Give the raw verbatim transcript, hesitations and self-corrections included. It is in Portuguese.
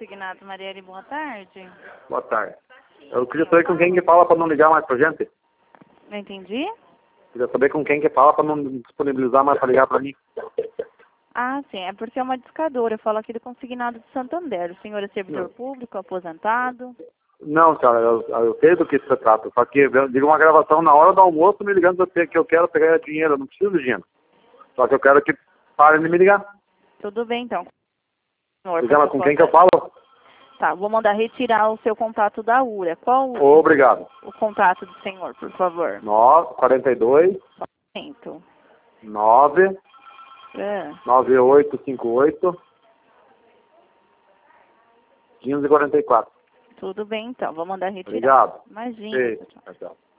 Consignado Marielle, boa tarde. Boa tarde. Eu queria saber com quem que fala para não ligar mais pra gente. Não entendi? Queria saber com quem que fala para não disponibilizar mais para ligar para mim. Ah, sim, é porque é uma discadora. Eu falo aqui do Consignado de Santander. O senhor é servidor Não. público, aposentado? Não, senhora, eu, eu sei do que se trata. Só que eu digo uma gravação na hora do almoço me ligando pra- que eu quero pegar dinheiro. Eu não preciso de dinheiro. Só que eu quero que parem de me ligar. Tudo bem, então. Senhor, Diga, para mas que eu com quem que eu possa- falo? Tá, vou mandar retirar o seu contato da U R A. Qual o, Obrigado. o contato do senhor, por favor? nove, quarenta e dois, Cento. nove, É. nove oito cinco oito, quinze quarenta e quatro. Tudo bem, então. Vou mandar retirar. Obrigado. Imagina. Sei. Tchau, tchau. Tchau, tchau.